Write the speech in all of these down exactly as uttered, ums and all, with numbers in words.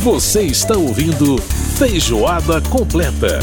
Você está ouvindo Feijoada Completa.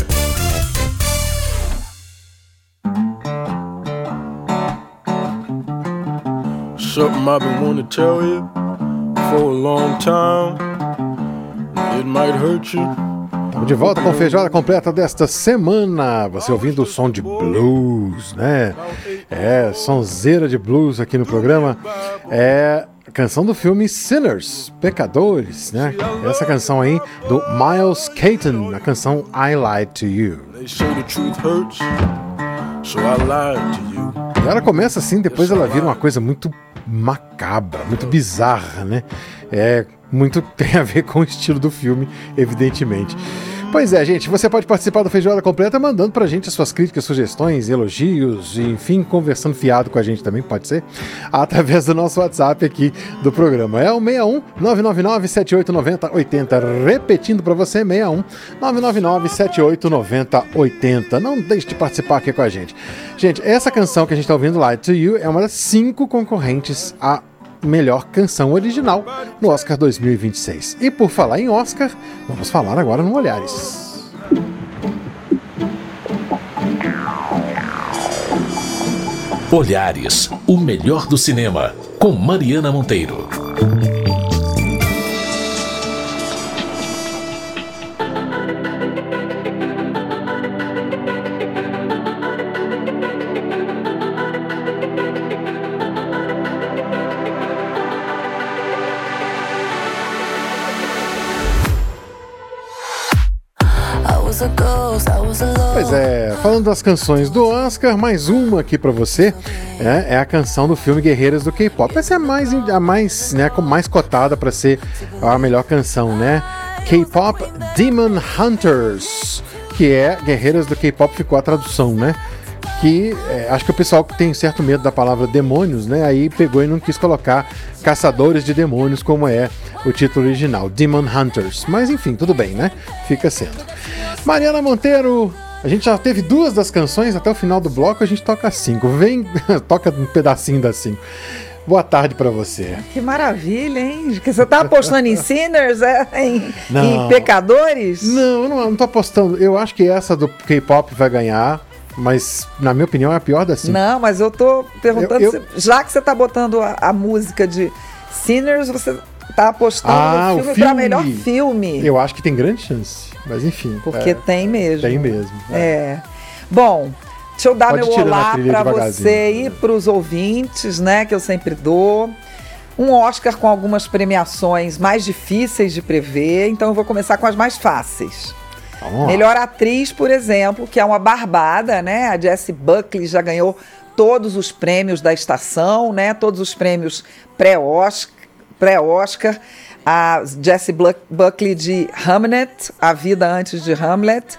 Something I've been wanting to tell you for a long time. It might hurt you. Estamos de volta com a Feijoada Completa desta semana. Você ouvindo o som de blues, né? É, sonzeira de blues aqui no programa. É a canção do filme Sinners, Pecadores, né? Essa canção aí do Miles Caton, a canção I Lied to You. They say the truth hurts, so I lied to you. E ela começa assim, depois ela vira uma coisa muito macabra, muito bizarra, né? É, muito tem a ver com o estilo do filme, evidentemente. Pois é, gente, você pode participar da Feijoada Completa mandando pra gente as suas críticas, sugestões, elogios, enfim, conversando fiado com a gente também, pode ser, através do nosso WhatsApp aqui do programa. É o seis um nove nove nove sete oito nove zero oito zero, repetindo pra você, seis um nove nove nove sete oito nove zero oito zero. Não deixe de participar aqui com a gente. Gente, essa canção que a gente tá ouvindo, Lied to You, é uma das cinco concorrentes a melhor canção original no Oscar dois mil e vinte e seis. E por falar em Oscar, vamos falar agora no Olhares. Olhares, o melhor do cinema, com Mariana Monteiro. Pois é, falando das canções do Oscar, mais uma aqui pra você, é, é a canção do filme Guerreiras do K-pop. Essa é a mais, a mais, né, mais cotada pra ser a melhor canção, né? K-pop Demon Hunters, que é Guerreiras do K-pop, ficou a tradução, né? Que é, acho que o pessoal que tem certo medo da palavra demônios, né? Aí pegou e não quis colocar Caçadores de Demônios, como é o título original, Demon Hunters. Mas enfim, tudo bem, né? Fica sendo. Mariana Monteiro, a gente já teve duas das canções, até o final do bloco a gente toca cinco. Vem, toca um pedacinho das cinco. Boa tarde pra você. Que maravilha, hein? Que você tá apostando em Sinners, é? Em, não, em Pecadores? Não, não, não tô apostando. Eu acho que essa do K-pop vai ganhar, mas na minha opinião é a pior das cinco. Não, mas eu tô perguntando, eu, eu... Se, já que você tá botando a, a música de Sinners, você tá apostando ah, no filme, filme pra melhor filme. Eu acho que tem grande chance, mas enfim. Porque é, tem mesmo. Tem mesmo. É. é. Bom, deixa eu dar Pode meu olá pra você e né? pros ouvintes, né, que eu sempre dou. Um Oscar com algumas premiações mais difíceis de prever, então eu vou começar com as mais fáceis. Melhor atriz, por exemplo, que é uma barbada, né? A Jessie Buckley já ganhou todos os prêmios da estação, né? Todos os prêmios pré-Oscar. pré-Oscar. A Jessie Buckley de Hamlet, A Vida Antes de Hamlet.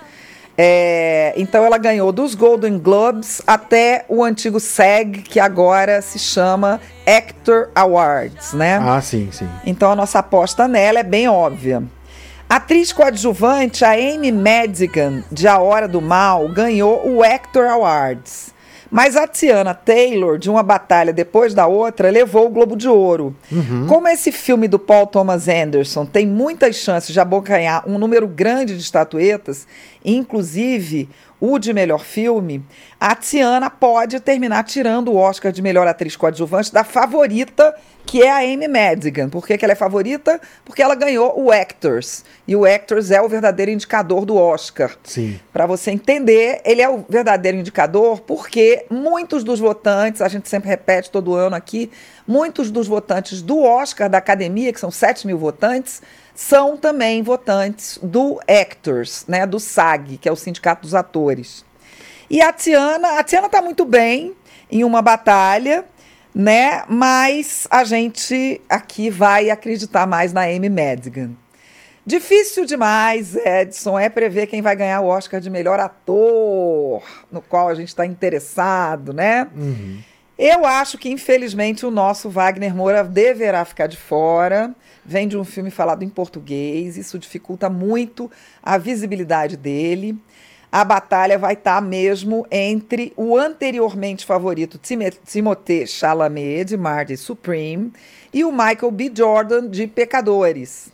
É, então ela ganhou dos Golden Globes até o antigo SAG, que agora se chama Actor Awards, né? Ah, sim, sim. Então a nossa aposta nela é bem óbvia. Atriz coadjuvante, a Amy Madigan, de A Hora do Mal, ganhou o Actor Awards. Mas a Teyana Taylor, de Uma Batalha Depois da Outra, levou o Globo de Ouro. Uhum. Como esse filme do Paul Thomas Anderson tem muitas chances de abocanhar um número grande de estatuetas, inclusive o de melhor filme, a Teyana pode terminar tirando o Oscar de melhor atriz coadjuvante da favorita, que é a Amy Madigan. Por que que ela é favorita? Porque ela ganhou o Actors. E o Actors é o verdadeiro indicador do Oscar. Sim. Para você entender, ele é o verdadeiro indicador porque muitos dos votantes, a gente sempre repete todo ano aqui, muitos dos votantes do Oscar da Academia, que são sete mil votantes, são também votantes do Actors, né, do SAG, que é o Sindicato dos Atores. E a Teyana, a Teyana está muito bem em Uma Batalha, né? Mas a gente aqui vai acreditar mais na Amy Madigan. Difícil demais, Edson, é prever quem vai ganhar o Oscar de melhor ator, no qual a gente está interessado, né? Uhum. Eu acho que, infelizmente, o nosso Wagner Moura deverá ficar de fora. Vem de um filme falado em português, isso dificulta muito a visibilidade dele. A batalha vai estar mesmo entre o anteriormente favorito Timothée Chalamet, de Marty Supreme, e o Michael B. Jordan, de Pecadores.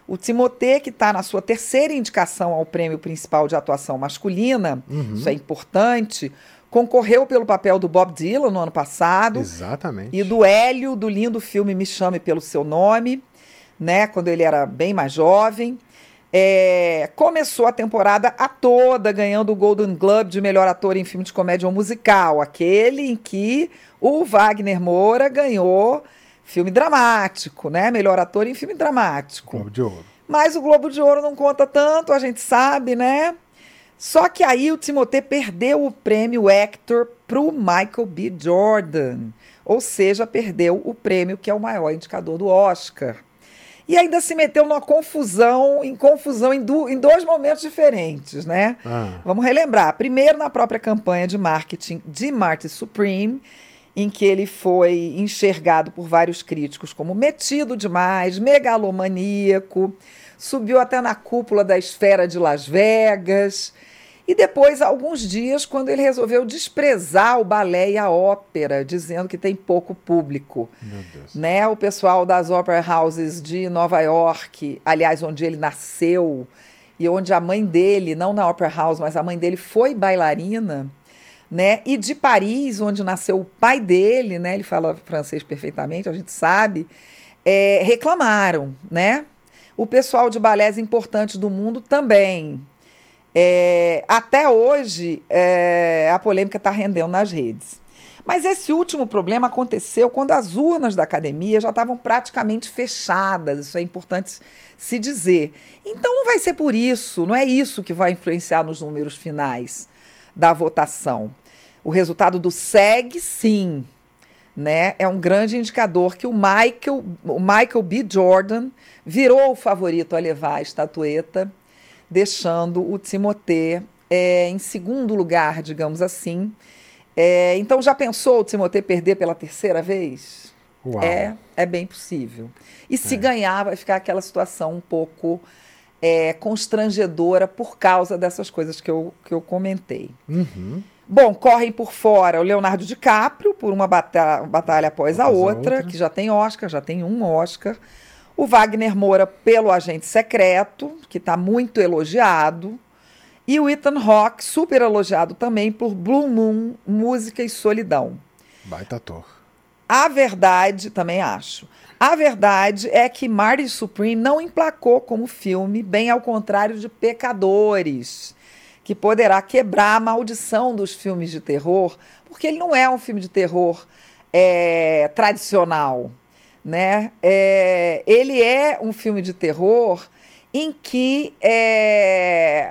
O Timothée, que está na sua terceira indicação ao prêmio principal de atuação masculina, uhum. isso é importante, concorreu pelo papel do Bob Dylan no ano passado. Exatamente. E do Hélio, do lindo filme Me Chame Pelo Seu Nome, né, quando ele era bem mais jovem. É, começou a temporada a toda ganhando o Golden Globe de melhor ator em filme de comédia ou musical, aquele em que o Wagner Moura ganhou filme dramático, né? Melhor ator em filme dramático. Globo de Ouro. Mas o Globo de Ouro não conta tanto, a gente sabe, né? Só que aí o Timothée perdeu o prêmio Hector para o Michael B. Jordan, ou seja, perdeu o prêmio que é o maior indicador do Oscar. E ainda se meteu numa confusão, em confusão em, do, em dois momentos diferentes, né? Ah. Vamos relembrar. Primeiro, na própria campanha de marketing de Marty Supreme, em que ele foi enxergado por vários críticos como metido demais, megalomaníaco, subiu até na cúpula da esfera de Las Vegas. E depois, alguns dias, quando ele resolveu desprezar o balé e a ópera, dizendo que tem pouco público. Meu Deus. Né? O pessoal das opera houses de Nova York, aliás, onde ele nasceu, e onde a mãe dele, não na opera house, mas a mãe dele foi bailarina, né? E de Paris, onde nasceu o pai dele, né? Ele fala francês perfeitamente, a gente sabe, é, reclamaram, né? O pessoal de balés importantes do mundo também. É, até hoje, é, a polêmica está rendendo nas redes. Mas esse último problema aconteceu quando as urnas da academia já estavam praticamente fechadas, isso é importante se dizer. Então não vai ser por isso, não é isso que vai influenciar nos números finais da votação. O resultado do S E G, sim, né, é um grande indicador que o Michael, o Michael B. Jordan virou o favorito a levar a estatueta, deixando o Timothée é, em segundo lugar, digamos assim. É, então, já pensou o Timothée perder pela terceira vez? Uau. É, é bem possível. E se É. ganhar, vai ficar aquela situação um pouco é, constrangedora por causa dessas coisas que eu, que eu comentei. Uhum. Bom, correm por fora o Leonardo DiCaprio, por uma batalha, batalha após a Após a outra, outra. que já tem Oscar, já tem um Oscar. O Wagner Moura pelo Agente Secreto, que está muito elogiado. E o Ethan Hawke, super elogiado também por Blue Moon, Música e Solidão. Baita ator. A verdade, também acho, a verdade é que Marty Supreme não emplacou como filme, bem ao contrário de Pecadores, que poderá quebrar a maldição dos filmes de terror, porque ele não é um filme de terror é, tradicional, né? É, ele é um filme de terror em que é,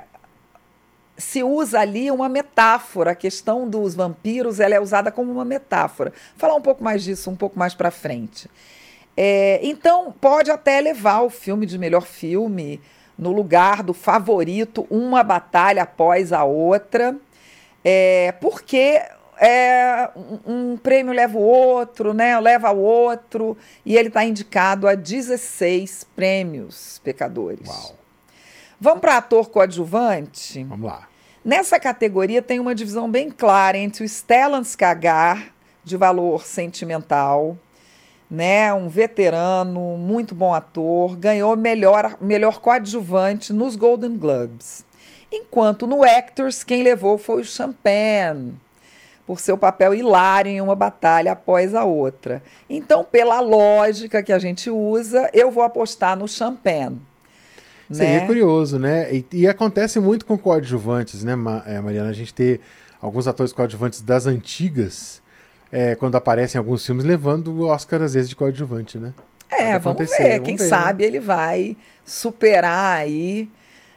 se usa ali uma metáfora. A questão dos vampiros, ela é usada como uma metáfora. Vou falar um pouco mais disso um pouco mais para frente. É, então, pode até levar o filme de melhor filme no lugar do favorito, uma batalha após a outra, é, porque é, um, um prêmio leva o outro, né, leva o outro, e ele está indicado a dezesseis prêmios, Pecadores. Uau. Vamos para ator coadjuvante? Vamos lá. Nessa categoria tem uma divisão bem clara entre o Stellan Skarsgård, de valor sentimental, né, um veterano, muito bom ator, ganhou melhor, melhor coadjuvante nos Golden Globes. Enquanto no Actors, quem levou foi o Champagne, por seu papel hilário em uma batalha após a outra. Então, pela lógica que a gente usa, eu vou apostar no Champagne. Seria né? curioso, né? E, e acontece muito com coadjuvantes, né, Ma- é, Mariana? A gente ter alguns atores coadjuvantes das antigas, é, quando aparecem em alguns filmes, levando o Oscar, às vezes, de coadjuvante, né? É, Pode vamos acontecer, ver. vamos Quem ver, sabe ele vai superar aí,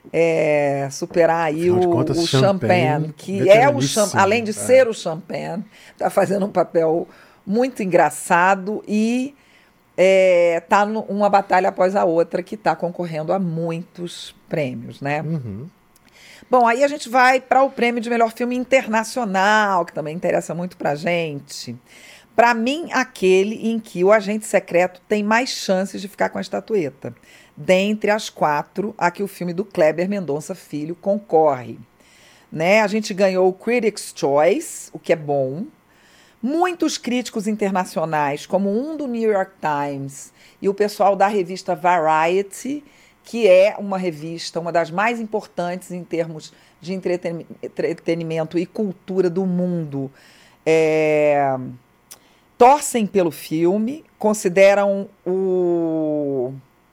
é, superar aí Afinal de o, contas, o Champagne, Champagne, que é o veteraníssimo, Cham- além de é. ser o Champagne, está fazendo um papel muito engraçado e está numa batalha após a outra que está concorrendo a muitos prêmios, né? Uhum. Bom, aí a gente vai para o prêmio de melhor filme internacional, que também interessa muito para a gente. Para mim, aquele em que o Agente Secreto tem mais chances de ficar com a estatueta. Dentre as quatro, a que o filme do Kleber Mendonça Filho concorre. Né? A gente ganhou o Critics' Choice, o que é bom. Muitos críticos internacionais, como um do New York Times e o pessoal da revista Variety, que é uma revista, uma das mais importantes em termos de entreten- entretenimento e cultura do mundo. É, torcem pelo filme, consideram o,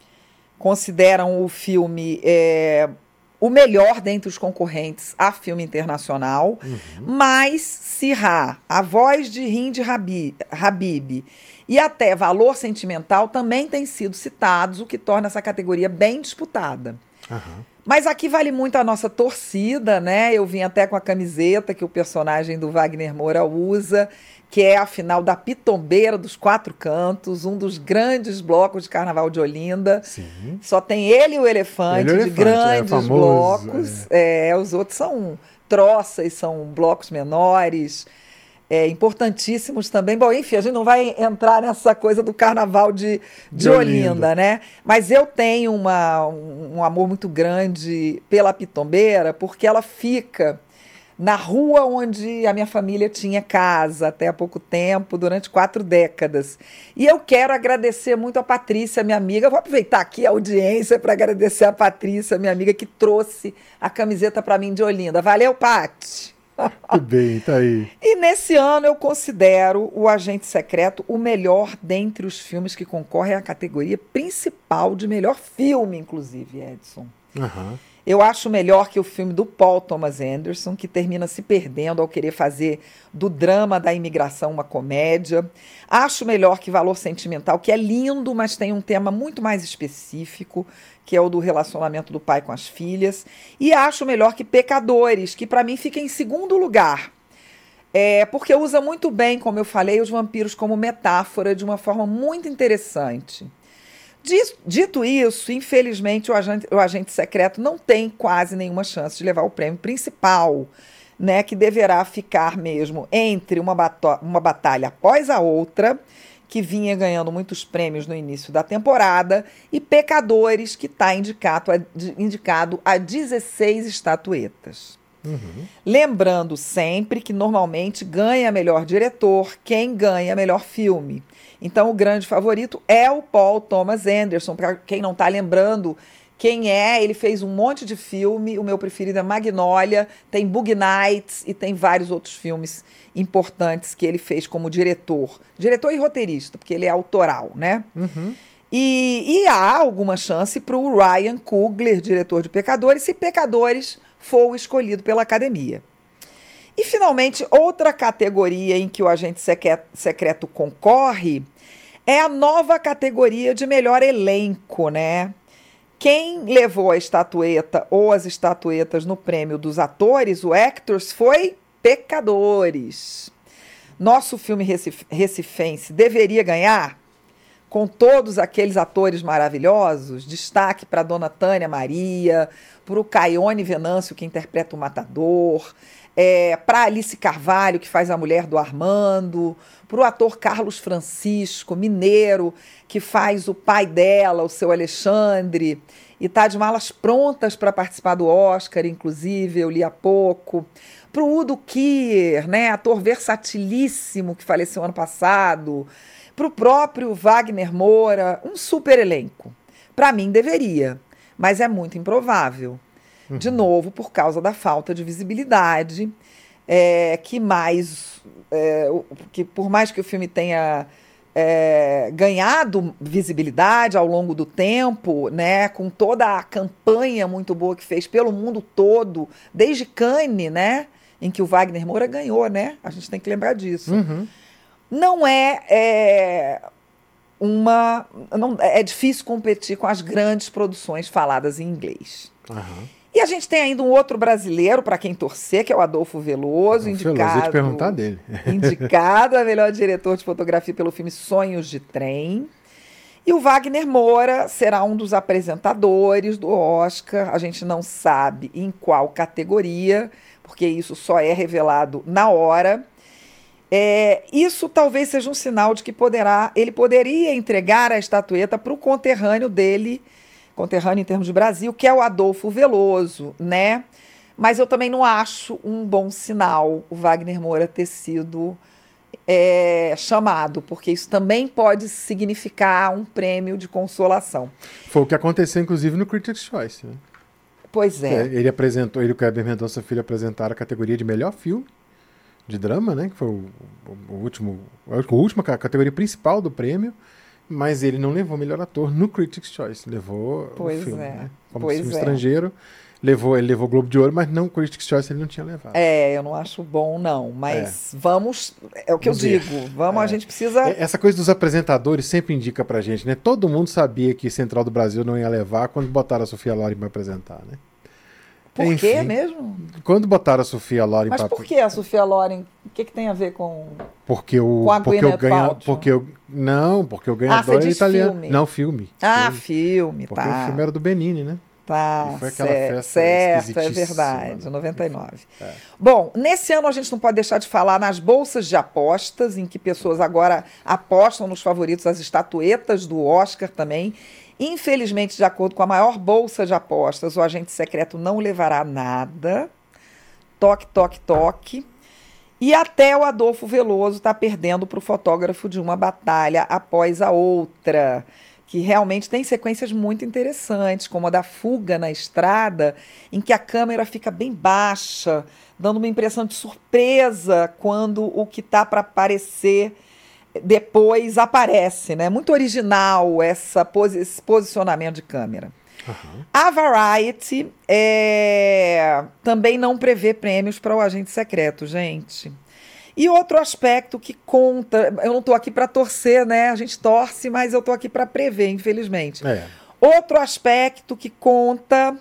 consideram o filme é, o melhor dentre os concorrentes a filme internacional, uhum. Mas Sirha, A Voz de Hind Habib, Habib e até Valor Sentimental também têm sido citados, o que torna essa categoria bem disputada. Uhum. Mas aqui vale muito a nossa torcida, né? Eu vim até com a camiseta que o personagem do Wagner Moura usa, que é a final da Pitombeira dos Quatro Cantos, um dos grandes blocos de Carnaval de Olinda. Sim. Só tem ele e o Elefante, ele de elefante, grandes é famoso, blocos. É. É, os outros são troças, são blocos menores, é, importantíssimos também. Bom, enfim, a gente não vai entrar nessa coisa do Carnaval de, de, de Olinda, Olinda, né? Mas eu tenho uma, um, um amor muito grande pela Pitombeira, porque ela fica na rua onde a minha família tinha casa até há pouco tempo, durante quatro décadas. E eu quero agradecer muito a Patrícia, minha amiga. Vou aproveitar aqui a audiência para agradecer a Patrícia, minha amiga, que trouxe a camiseta para mim de Olinda. Valeu, Paty! Muito bem, tá aí. E nesse ano eu considero O Agente Secreto o melhor dentre os filmes que concorrem à categoria principal de melhor filme, inclusive, Edson. Uhum. Eu acho melhor que o filme do Paul Thomas Anderson, que termina se perdendo ao querer fazer do drama da imigração uma comédia. Acho melhor que Valor Sentimental, que é lindo, mas tem um tema muito mais específico, que é o do relacionamento do pai com as filhas. E acho melhor que Pecadores, que para mim fica em segundo lugar. É, porque usa muito bem, como eu falei, os vampiros como metáfora de uma forma muito interessante. Dito isso, infelizmente, o agente, o agente secreto não tem quase nenhuma chance de levar o prêmio principal, né, que deverá ficar mesmo entre uma, bato- uma batalha após a outra, que vinha ganhando muitos prêmios no início da temporada, e Pecadores, que está indicado, indicado a dezesseis estatuetas. Uhum. Lembrando sempre que normalmente ganha melhor diretor quem ganha melhor filme. Então o grande favorito é o Paul Thomas Anderson. Para quem não está lembrando quem é, ele fez um monte de filme. O meu preferido é Magnolia, tem Boogie Nights e tem vários outros filmes importantes que ele fez como diretor. Diretor e roteirista, porque ele é autoral, né? Uhum. E, e há alguma chance para o Ryan Coogler, diretor de Pecadores, se Pecadores for o escolhido pela academia. E, finalmente, outra categoria em que o agente secreto, secreto concorre é a nova categoria de melhor elenco, né? Quem levou a estatueta ou as estatuetas no prêmio dos atores, o Actors, foi Pecadores. Nosso filme recif- recifense deveria ganhar? Com todos aqueles atores maravilhosos, destaque para a dona Tânia Maria, para o Caione Venâncio, que interpreta o Matador, é, para Alice Carvalho, que faz a mulher do Armando, para o ator Carlos Francisco, mineiro, que faz o pai dela, o seu Alexandre, e está de malas prontas para participar do Oscar, inclusive, eu li há pouco. Para o Udo Kier, né, ator versatilíssimo, que faleceu ano passado. Para o próprio Wagner Moura, um super elenco. Para mim, deveria, mas é muito improvável. Uhum. De novo, por causa da falta de visibilidade, é, que mais, é, que por mais que o filme tenha é, ganhado visibilidade ao longo do tempo, né, com toda a campanha muito boa que fez pelo mundo todo, desde Cannes, né, em que o Wagner Moura ganhou, né? A gente tem que lembrar disso. Uhum. Não é, é uma... Não, é difícil competir com as grandes produções faladas em inglês. Uhum. E a gente tem ainda um outro brasileiro para quem torcer, que é o Adolfo Veloso, Adolfo indicado, Veloso, eu ia te perguntar dele. indicado a melhor diretor de fotografia pelo filme Sonhos de Trem. E o Wagner Moura será um dos apresentadores do Oscar. A gente não sabe em qual categoria, porque isso só é revelado na hora. É, isso talvez seja um sinal de que poderá, ele poderia entregar a estatueta para o conterrâneo dele, conterrâneo em termos de Brasil, que é o Adolfo Veloso, né? Mas eu também não acho um bom sinal o Wagner Moura ter sido é, chamado, porque isso também pode significar um prêmio de consolação. Foi o que aconteceu, inclusive, no Critics' Choice, né? Pois é. Ele apresentou, ele e o Kleber Mendonça Filho apresentaram a categoria de melhor filme de drama, né? Que foi o, o, o último, a última categoria principal do prêmio, mas ele não levou melhor ator no Critics' Choice, levou pois o filme, é. né? Como pois filme é. estrangeiro, levou, ele levou o Globo de Ouro, mas não o Critics' Choice ele não tinha levado. É, eu não acho bom, não, mas é. vamos, é o que Vamos eu ver. digo, vamos, É. a gente precisa... Essa coisa dos apresentadores sempre indica pra gente, né? Todo mundo sabia que Central do Brasil não ia levar quando botaram a Sofia Loren pra apresentar, né? Por Enfim, quê mesmo? Quando botaram a Sofia Loren Mas pra... por que a Sofia Loren? O que, que tem a ver com... Porque o, Com a porque Gwyneth o ganha, Paltrow? porque o, não, porque o ganhador você é diz italiano. filme. Não, filme. Ah, Filme. filme, Porque tá. o filme era do Benini, né? Tá, E foi aquela certo, festa certo, é esquisitíssima, verdade, né? noventa e nove. É. Bom, nesse ano a gente não pode deixar de falar nas bolsas de apostas, em que pessoas agora apostam nos favoritos, as estatuetas do Oscar também. Infelizmente, de acordo com a maior bolsa de apostas, o agente secreto não levará nada. Toque, toque, toque. E até o Adolfo Veloso está perdendo para o fotógrafo de Uma Batalha Após a Outra, que realmente tem sequências muito interessantes, como a da fuga na estrada, em que a câmera fica bem baixa, dando uma impressão de surpresa quando o que está para aparecer depois aparece, né? Muito original essa posi- esse posicionamento de câmera. Uhum. A Variety é, também não prevê prêmios para o agente secreto, gente. E outro aspecto que conta, eu não estou aqui para torcer, né? A gente torce, mas eu estou aqui para prever, infelizmente. É. Outro aspecto que conta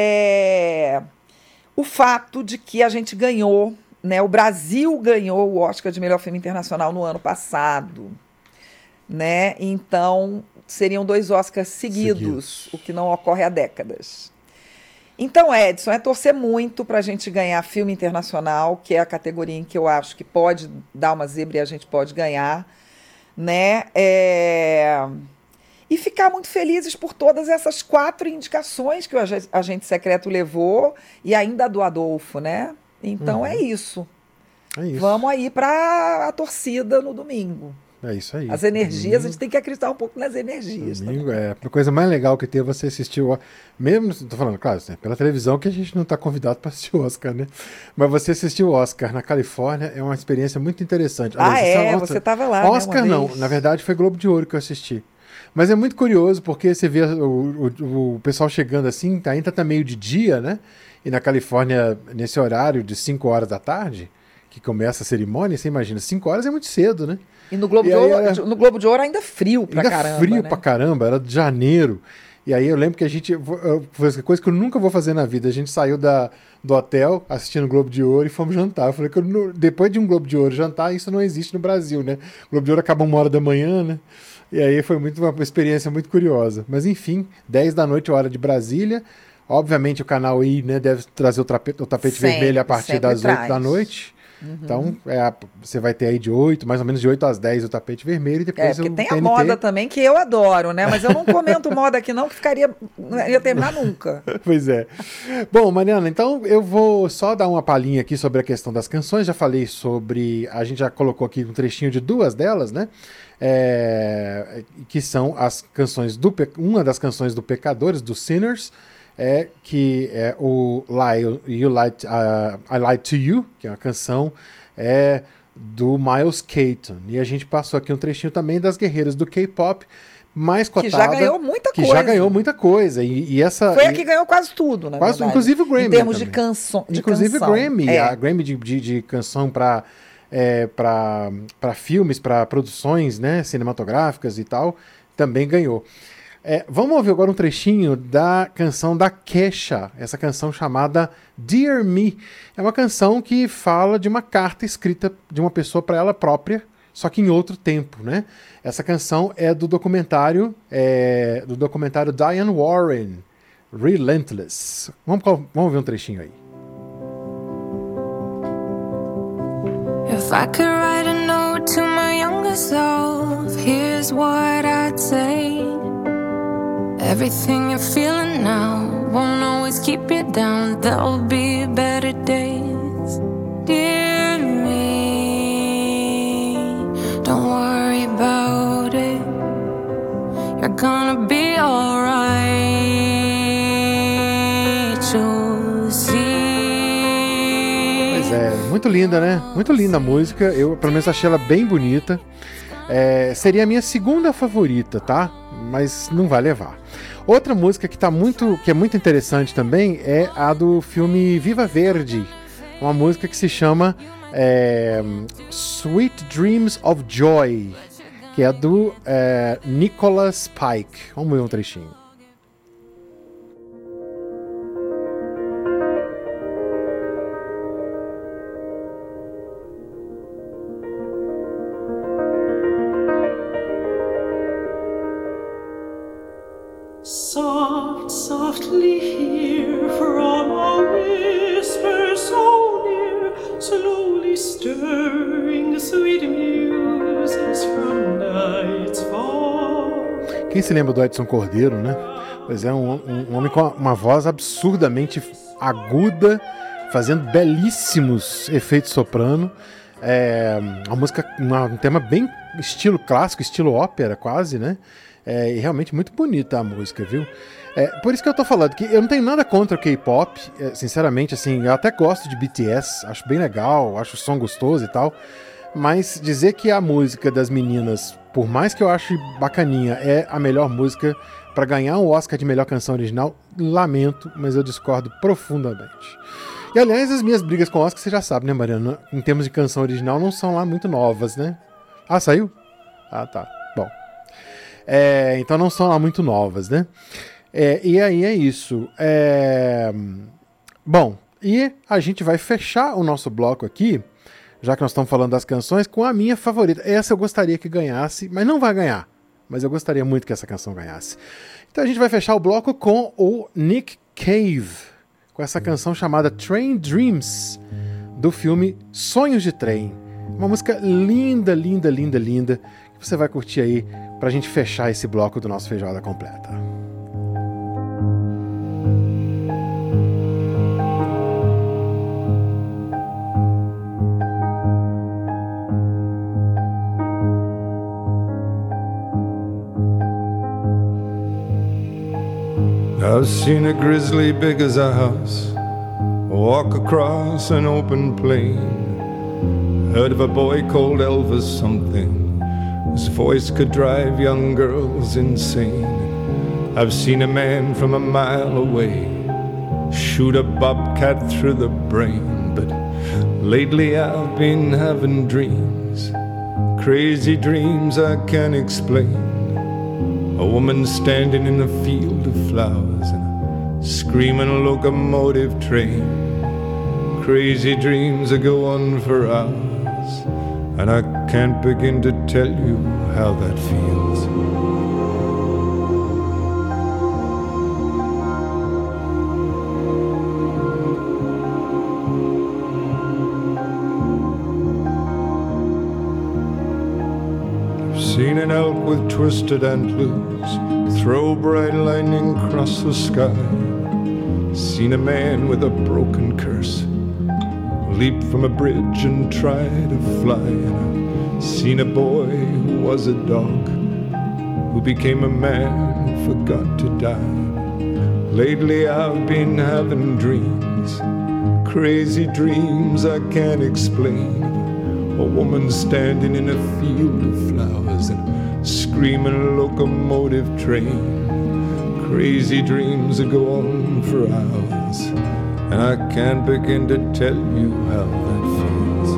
é o fato de que a gente ganhou, né? O Brasil ganhou o Oscar de melhor filme internacional no ano passado, né? Então seriam dois Oscars seguidos, Seguidos. o que não ocorre há décadas. Então, Edson, é torcer muito para a gente ganhar filme internacional, que é a categoria em que eu acho que pode dar uma zebra e a gente pode ganhar, né? É... E ficar muito felizes por todas essas quatro indicações que o ag- agente secreto levou e ainda a do Adolfo, né? Então Uhum. é isso. É isso. Vamos aí para a torcida no domingo. É isso aí. As energias, a Domingo- gente tem que acreditar um pouco nas energias. Domingo, também. é, a coisa mais legal que tem é você assistir o mesmo, tô falando, claro, né, pela televisão que a gente não está convidado para assistir o Oscar, né? Mas você assistir o Oscar na Califórnia é uma experiência muito interessante. Ah, Aliás, é? essa Você estava lá, né, Oscar uma não, vez. na verdade foi Globo de Ouro que eu assisti. Mas é muito curioso porque você vê o, o, o pessoal chegando assim, ainda tá meio de dia, né? E na Califórnia, nesse horário de cinco horas da tarde, que começa a cerimônia, você imagina, cinco horas é muito cedo, né? E no Globo, E de aí Ouro, era- no Globo de Ouro ainda frio pra Ainda caramba. frio né? pra caramba, era de janeiro. E aí eu lembro que a gente. Foi coisa que eu nunca vou fazer na vida. A gente saiu da, do hotel assistindo o Globo de Ouro e fomos jantar. Eu falei que eu não- depois de um Globo de Ouro jantar, isso não existe no Brasil, né? O Globo de Ouro acaba uma hora da manhã, né? E aí foi muito, uma experiência muito curiosa. Mas enfim, dez da noite, hora de Brasília. Obviamente o canal I, né, deve trazer o tapete, o tapete Sempre, vermelho a partir sempre das oito traz. da noite. Então, é a- você vai ter aí de oito, mais ou menos de oito às dez o tapete vermelho e É, depois porque o tem T a N T. moda também, que eu adoro, né? Mas eu não comento moda aqui não, que ficaria... Não ia terminar nunca. Pois é. Bom, Mariana, então eu vou só dar uma palhinha aqui sobre a questão das canções. Já falei sobre. A gente já colocou aqui um trechinho de duas delas, né? É, que são as canções do. Pe- Uma das canções do Pecadores, do Sinners, é, que é o Lie, You Lied, uh, I Lied to You, que é uma canção é, do Miles Keaton. E a gente passou aqui um trechinho também das guerreiras do K-pop, mais Que cotada. já ganhou muita que coisa. já ganhou muita coisa. E, e essa. Foi e- a que ganhou quase tudo, na Quase, verdade. inclusive o Grammy Em termos de, também. canso, de Inclusive canção. Grammy, É. a Grammy de, de, de canção para é, para filmes, para produções, né, cinematográficas e tal, também ganhou. É, vamos ouvir agora um trechinho da canção da Kesha, essa canção chamada Dear Me. É uma canção que fala de uma carta escrita de uma pessoa para ela própria, só que em outro tempo, né? Essa canção é do documentário é, do documentário Diane Warren, Relentless. Vamos, colo- vamos ver um trechinho aí. If I could write a note to my younger self, here's what I'd say. Everything you're feeling now won't always keep you down. There'll be better days. Dear me, gonna be alright. You'll see. Pois é, muito linda, né? Muito linda a música. Eu, pelo menos, achei ela bem bonita. É, seria a minha segunda favorita, tá? Mas não vai levar. Outra música que, tá muito, que é muito interessante também é a do filme Viva Verde. Uma música que se chama é, Sweet Dreams of Joy, que é do é, Nicholas Pike. Vamos ver um trechinho. Soft, softly hear from a whisper so near, slowly stirring the sweet muses from night's fall. Quem se lembra do Edson Cordeiro, né? Pois é, um, um, um homem com uma voz absurdamente aguda, fazendo belíssimos efeitos soprano. É, uma música, uma, um tema bem estilo clássico, estilo ópera quase, né? É, e realmente muito bonita a música, viu? É, por isso que eu tô falando que eu não tenho nada contra o K-pop, é, sinceramente, assim, eu até gosto de B T S, acho bem legal, acho o som gostoso e tal, mas dizer que a música das meninas, por mais que eu ache bacaninha, é a melhor música para ganhar o Oscar de melhor canção original, lamento, mas eu discordo profundamente. E aliás, as minhas brigas com o Oscar, você já sabe, né, Mariana? Em termos de canção original, não são lá muito novas, né? Ah, saiu? Ah, tá. Bom. É, então não são lá muito novas, né? É, e aí é isso. É... Bom, e a gente vai fechar o nosso bloco aqui, já que nós estamos falando das canções, com a minha favorita. Essa eu gostaria que ganhasse, mas não vai ganhar. Mas eu gostaria muito que essa canção ganhasse. Então a gente vai fechar o bloco com o Nick Cave, com essa canção chamada Train Dreams, do filme Sonhos de Trem. Uma música linda, linda, linda, linda, que você vai curtir aí pra gente fechar esse bloco do nosso Feijoada Completa. I've seen a grizzly big as a house walk across an open plain. Heard of a boy called Elvis something. His voice could drive young girls insane. I've seen a man from a mile away shoot a bobcat through the brain. But lately I've been having dreams, crazy dreams I can't explain. A woman standing in a field of flowers and a screaming locomotive train. Crazy dreams that go on for hours, and I can't begin to tell you how that feels. I've seen an elk with twisted antlers throw bright lightning across the sky. Seen a man with a broken curse leap from a bridge and try to fly. And I've seen a boy who was a dog who became a man who forgot to die. Lately I've been having dreams, crazy dreams I can't explain. A woman standing in a field of flowers and screaming a locomotive train. Crazy dreams that go on for hours, and I can't begin to tell you how that feels.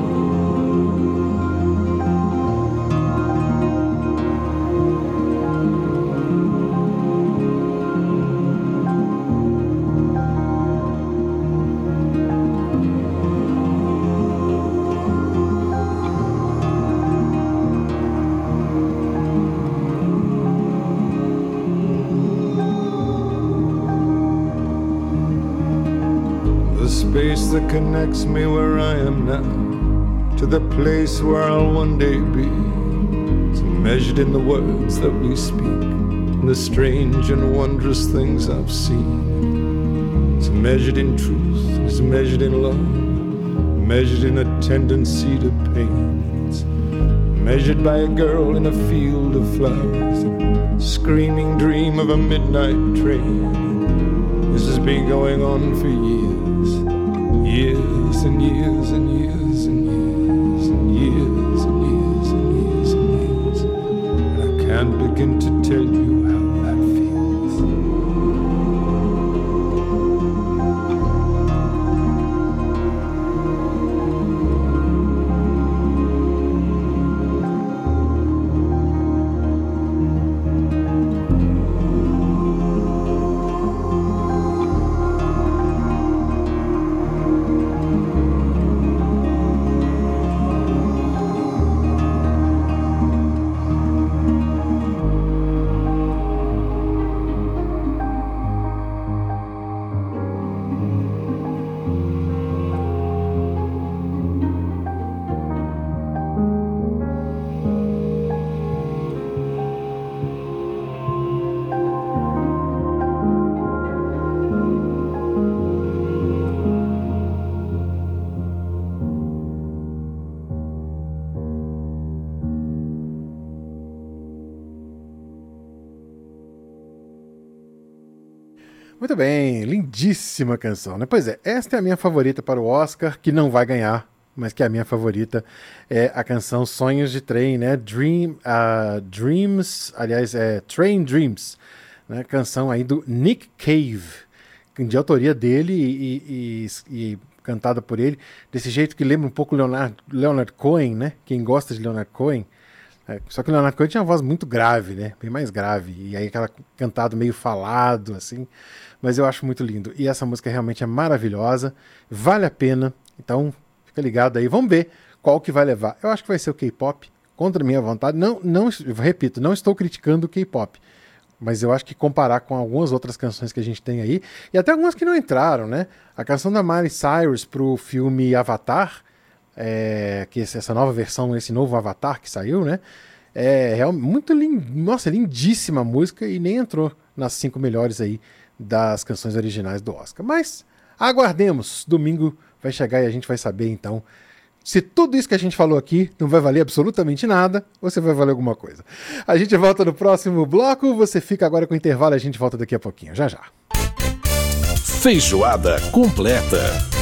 Space that connects me where I am now to the place where I'll one day be. It's measured in the words that we speak, and the strange and wondrous things I've seen. It's measured in truth, it's measured in love, measured in a tendency to pain. It's measured by a girl in a field of flowers, screaming dream of a midnight train. This has been going on for years, years and years and years and years and years and years and years and years, and I can't begin to tell you how that feels. Muito bem, lindíssima canção, né? Pois é, esta é a minha favorita para o Oscar, que não vai ganhar, mas que é a minha favorita, é a canção Sonhos de Trem, né? Dream, uh, Dreams, aliás, é Train Dreams, né? Canção aí do Nick Cave, de autoria dele e, e, e cantada por ele, desse jeito que lembra um pouco Leonard, Leonard Cohen, né? Quem gosta de Leonard Cohen. É, só que o Leonard Cohen tinha uma voz muito grave, né? Bem mais grave. E aí aquela cantado meio falado, assim. Mas eu acho muito lindo. E essa música realmente é maravilhosa. Vale a pena. Então, fica ligado aí. Vamos ver qual que vai levar. Eu acho que vai ser o K-pop, contra a minha vontade. Não, não, repito, não estou criticando o K-pop. Mas eu acho que comparar com algumas outras canções que a gente tem aí, e até algumas que não entraram, né? A canção da Miley Cyrus pro filme Avatar, É, que essa nova versão, esse novo Avatar que saiu, né? É realmente muito lind... Nossa, lindíssima a música e nem entrou nas cinco melhores aí das canções originais do Oscar. Mas aguardemos, domingo vai chegar e a gente vai saber então se tudo isso que a gente falou aqui não vai valer absolutamente nada ou se vai valer alguma coisa. A gente volta no próximo bloco, você fica agora com o intervalo e a gente volta daqui a pouquinho, já já. Feijoada completa.